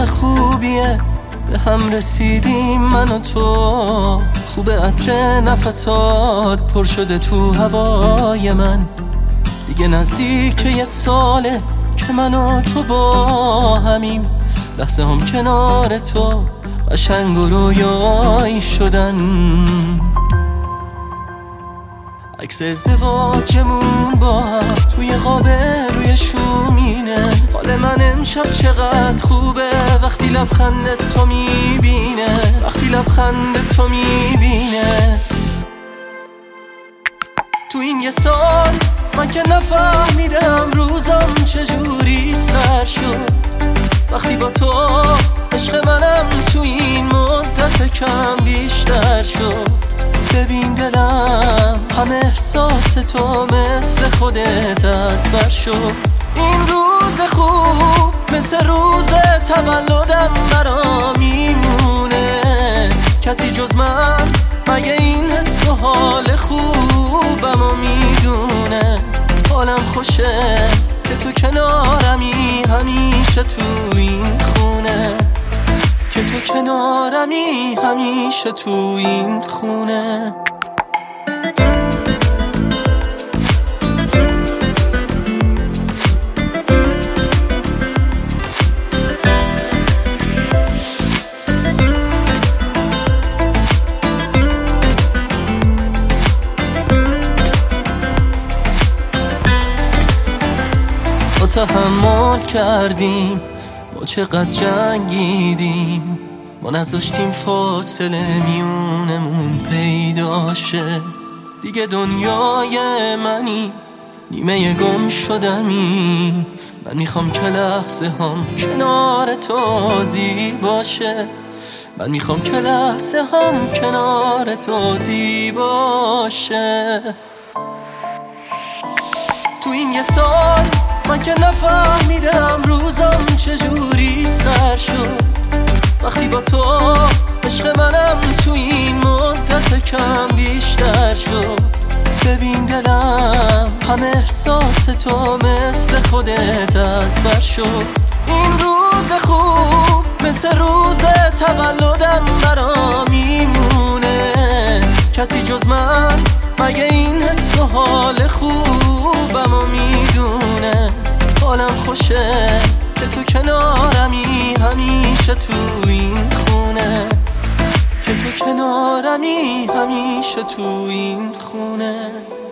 خوبیه به هم رسیدیم من و تو. خوبه عطر نفسات پر شده تو هوای من. دیگه نزدیک یه ساله که من و تو با همیم. لحظه هم کنار تو قشنگ و رویایی شدن. عکس ازدواجمون با هم توی قاب روی شومینه. حال من امشب چقدر خوبه وقتی لبخند تو میبینه. وقتی لبخند تو میبینه. تو این یه سال من که نفهمیدم روزم چجوری سر شد. وقتی با تو عشق منم تو این مدت کم بیشتر شد. ببین دلم همه احساس تو مثل خودت از بر شد. این روز خوب مثل روز تولدم برا میمونه. کسی جز من مگه این حس و حال خوبم و میدونه. حالم خوشه که تو کنارمی همیشه تو این خونه. که تو کنارمی همیشه تو این خونه. با تحمل کردیم ما چقدر جنگیدیم. ما نذاشتیم فاصله میونمون پیدا شه. دیگه دنیای منی نیمه گم شدمی. من میخوام که لحظه هم کنار تو زیباشه. من میخوام که لحظه هم کنار تو زیباشه. تو این یه سال من که نفهمیدم روزم چجوری سر شد. وقتی با تو عشق منم تو این مدت کم بیشتر شد. ببین دلم همه احساس تو مثل خودت از بر شد. این روز خوب مثل روز تولدم برا میمونه. کسی جز من مگه این حس و حال خوبم و میدونه. حالم خوشه که تو کنارمی همیشه تو این خونه. که تو کنارمی همیشه تو این خونه.